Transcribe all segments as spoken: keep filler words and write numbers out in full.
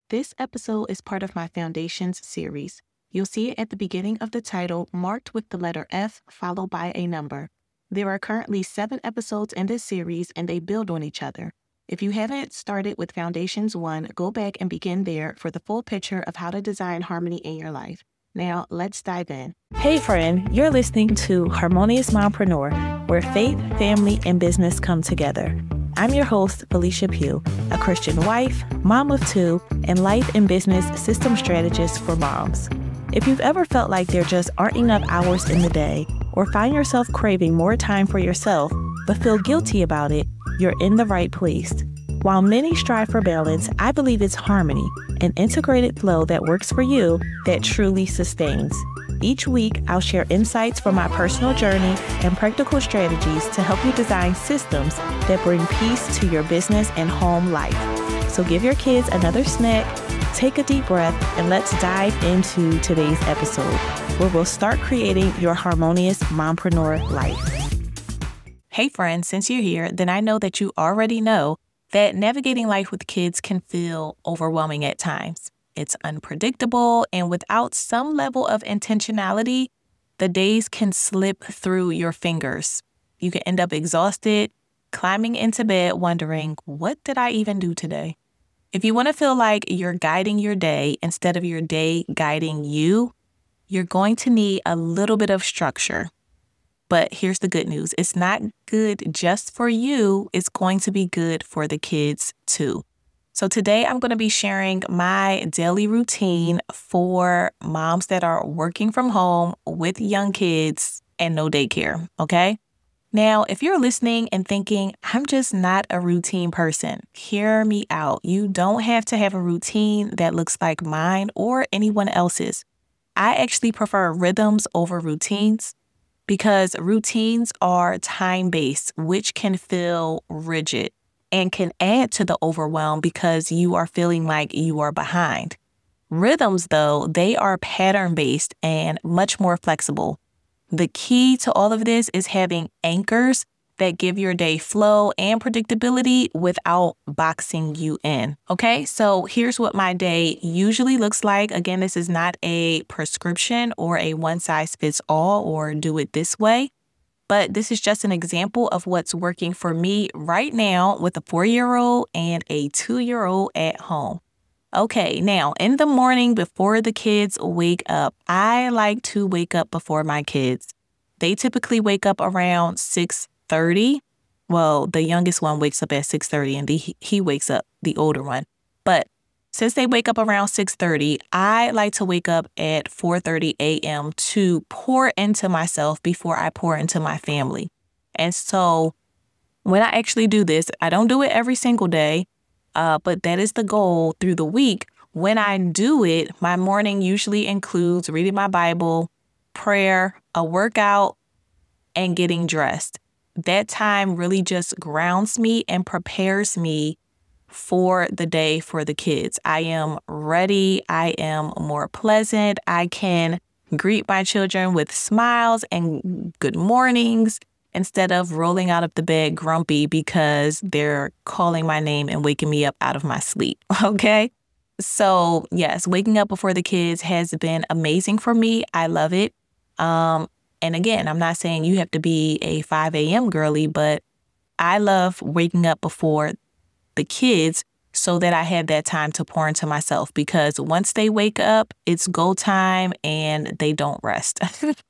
This episode is part of my Foundations series. You'll see it at the beginning of the title, marked with the letter F followed by a number. There are currently seven episodes in this series, and they build on each other. If you haven't started with Foundations one, go back and begin there for the full picture of how to design harmony in your life. Now, let's dive in. Hey friend, you're listening to Harmonious Mompreneur, where faith, family, and business come together. I'm your host, Felicia Pugh, a Christian wife, mom of two, and life and business system strategist for moms. If you've ever felt like there just aren't enough hours in the day, or find yourself craving more time for yourself, but feel guilty about it, you're in the right place. While many strive for balance, I believe it's harmony, an integrated flow that works for you that truly sustains. Each week, I'll share insights from my personal journey and practical strategies to help you design systems that bring peace to your business and home life. So give your kids another snack, take a deep breath, and let's dive into today's episode, where we'll start creating your harmonious mompreneur life. Hey friends, since you're here, then I know that you already know that navigating life with kids can feel overwhelming at times. It's unpredictable, and without some level of intentionality, the days can slip through your fingers. You can end up exhausted, climbing into bed wondering, what did I even do today? If you want to feel like you're guiding your day instead of your day guiding you, you're going to need a little bit of structure. But here's the good news. It's not good just for you. It's going to be good for the kids too. So today I'm going to be sharing my daily routine for moms that are working from home with young kids and no daycare, okay? Now, if you're listening and thinking, I'm just not a routine person, hear me out. You don't have to have a routine that looks like mine or anyone else's. I actually prefer rhythms over routines because routines are time-based, which can feel rigid and can add to the overwhelm because you are feeling like you are behind. Rhythms, though, they are pattern-based and much more flexible. The key to all of this is having anchors that give your day flow and predictability without boxing you in. Okay, so here's what my day usually looks like. Again, this is not a prescription or a one-size-fits-all or do it this way. But this is just an example of what's working for me right now with a four-year-old and a two-year-old at home. Okay, now in the morning before the kids wake up, I like to wake up before my kids. They typically wake up around six thirty. Well, the youngest one wakes up at six thirty and the, he wakes up, the older one. But since they wake up around six thirty, I like to wake up at four thirty a.m. to pour into myself before I pour into my family. And so when I actually do this, I don't do it every single day, uh, but that is the goal through the week. When I do it, my morning usually includes reading my Bible, prayer, a workout, and getting dressed. That time really just grounds me and prepares me for the day for the kids. I am ready. I am more pleasant. I can greet my children with smiles and good mornings instead of rolling out of the bed grumpy because they're calling my name and waking me up out of my sleep. Okay? So yes, waking up before the kids has been amazing for me. I love it. Um, and again, I'm not saying you have to be a five a.m. girly, but I love waking up before the kids so that I have that time to pour into myself, because once they wake up, it's go time and they don't rest.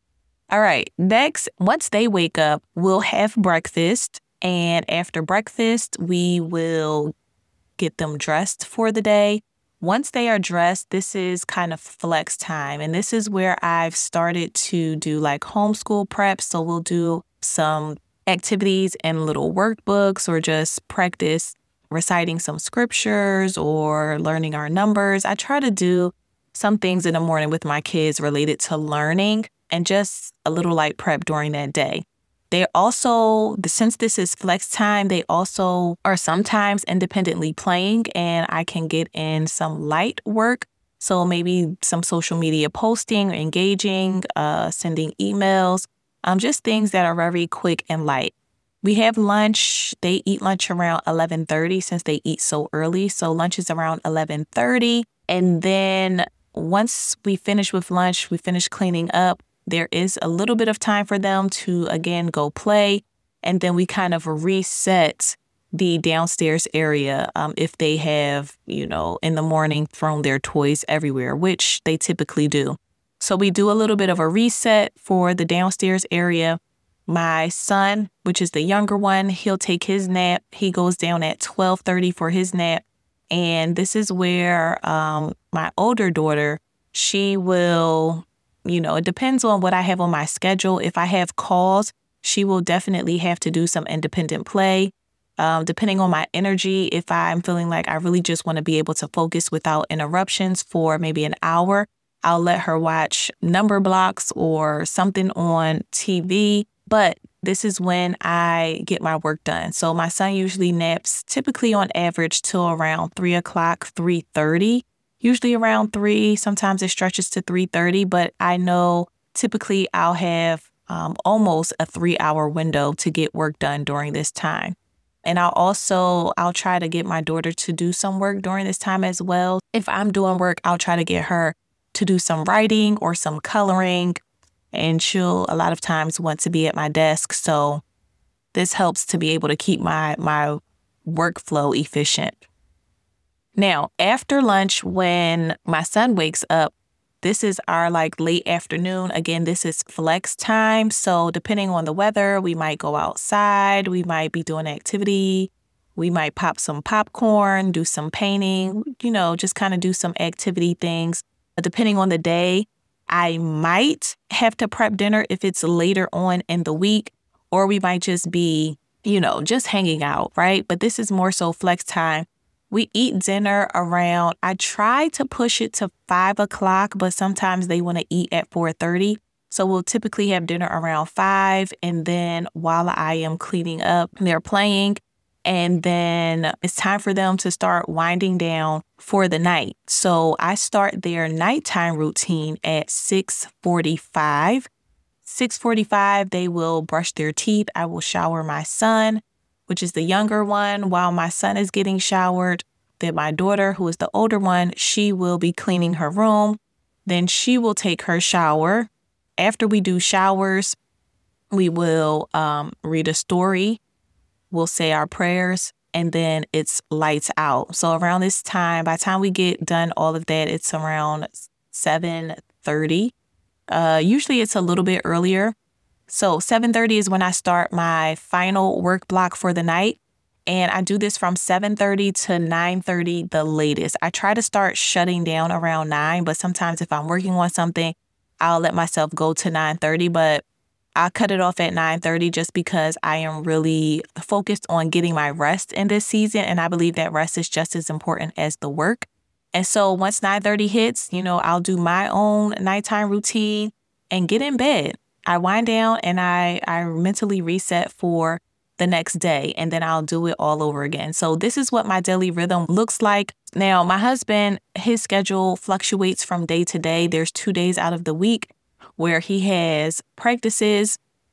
All right. Next, once they wake up, we'll have breakfast. And after breakfast, we will get them dressed for the day. Once they are dressed, this is kind of flex time. And this is where I've started to do like homeschool prep. So we'll do some activities and little workbooks or just practice reciting some scriptures or learning our numbers. I try to do some things in the morning with my kids related to learning and just a little light prep during that day. They also, since this is flex time, they also are sometimes independently playing, and I can get in some light work. So maybe some social media posting, engaging, uh, sending emails, um, just things that are very quick and light. We have lunch. They eat lunch around eleven thirty since they eat so early. So lunch is around eleven thirty. And then once we finish with lunch, we finish cleaning up. There is a little bit of time for them to, again, go play. And then we kind of reset the downstairs area um, if they have, you know, in the morning thrown their toys everywhere, which they typically do. So we do a little bit of a reset for the downstairs area. My son, which is the younger one, he'll take his nap. He goes down at twelve thirty for his nap. And this is where um, my older daughter, she will, you know, it depends on what I have on my schedule. If I have calls, she will definitely have to do some independent play. Um, depending on my energy, if I'm feeling like I really just want to be able to focus without interruptions for maybe an hour, I'll let her watch number blocks or something on T V. But this is when I get my work done. So my son usually naps typically on average till around three o'clock, three thirty, usually around three. Sometimes it stretches to three thirty, but I know typically I'll have um, almost a three hour window to get work done during this time. And I'll also, I'll try to get my daughter to do some work during this time as well. If I'm doing work, I'll try to get her to do some writing or some coloring. And she'll a lot of times want to be at my desk. So this helps to be able to keep my, my workflow efficient. Now, after lunch, when my son wakes up, this is our like late afternoon. Again, this is flex time. So depending on the weather, we might go outside. We might be doing activity. We might pop some popcorn, do some painting, you know, just kind of do some activity things. But depending on the day, I might have to prep dinner if it's later on in the week, or we might just be, you know, just hanging out, right? But this is more so flex time. We eat dinner around, I try to push it to five o'clock, but sometimes they want to eat at four thirty. So we'll typically have dinner around five. And then while I am cleaning up, they're playing. And then it's time for them to start winding down for the night. So I start their nighttime routine at six forty-five. six forty-five, they will brush their teeth. I will shower my son, which is the younger one. While my son is getting showered, then my daughter, who is the older one, she will be cleaning her room. Then she will take her shower. After we do showers, we will um, read a story. We'll say our prayers, and then it's lights out. So around this time, by the time we get done all of that, it's around seven thirty. Uh, usually it's a little bit earlier. So seven thirty is when I start my final work block for the night. And I do this from seven thirty to nine thirty, the latest. I try to start shutting down around nine, but sometimes if I'm working on something, I'll let myself go to nine thirty, but I'll cut it off at nine thirty just because I am really focused on getting my rest in this season. And I believe that rest is just as important as the work. And so once nine thirty hits, you know, I'll do my own nighttime routine and get in bed. I wind down and I, I mentally reset for the next day, and then I'll do it all over again. So this is what my daily rhythm looks like. Now, my husband, his schedule fluctuates from day to day. There's two days out of the week where he has practices.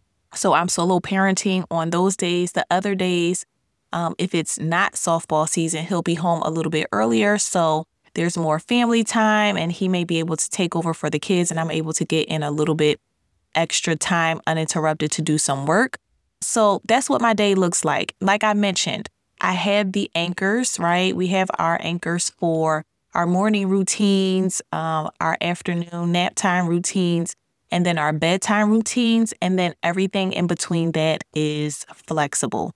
So I'm solo parenting on those days. The other days, um, if it's not softball season, he'll be home a little bit earlier. So there's more family time and he may be able to take over for the kids, and I'm able to get in a little bit extra time uninterrupted to do some work. So that's what my day looks like. Like I mentioned, I have the anchors, right? We have our anchors for our morning routines, um, our afternoon nap time routines, and then our bedtime routines. And then everything in between that is flexible.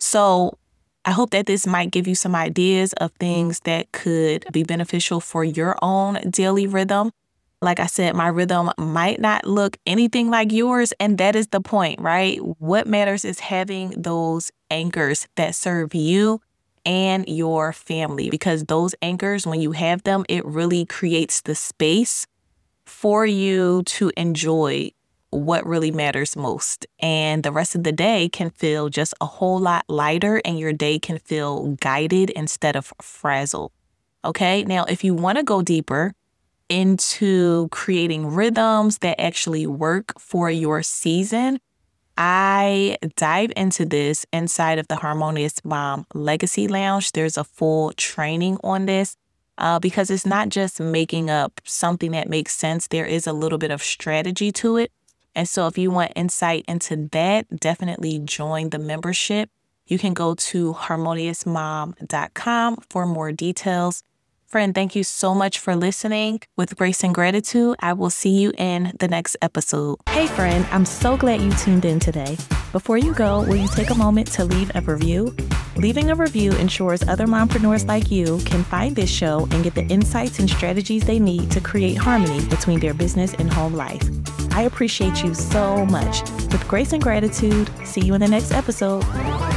So I hope that this might give you some ideas of things that could be beneficial for your own daily rhythm. Like I said, my rhythm might not look anything like yours, and that is the point, right? What matters is having those anchors that serve you and your family, because those anchors, when you have them, it really creates the space for you to enjoy what really matters most. And the rest of the day can feel just a whole lot lighter, and your day can feel guided instead of frazzled. Okay, now if you want to go deeper into creating rhythms that actually work for your season, I dive into this inside of the Harmonious Mom Legacy Lounge. There's a full training on this uh, because it's not just making up something that makes sense. There is a little bit of strategy to it. And so if you want insight into that, definitely join the membership. You can go to harmonious mom dot com for more details. Friend, thank you so much for listening. With grace and gratitude, I will see you in the next episode. Hey friend, I'm so glad you tuned in today. Before you go, will you take a moment to leave a review? Leaving a review ensures other mompreneurs like you can find this show and get the insights and strategies they need to create harmony between their business and home life. I appreciate you so much. With grace and gratitude, see you in the next episode.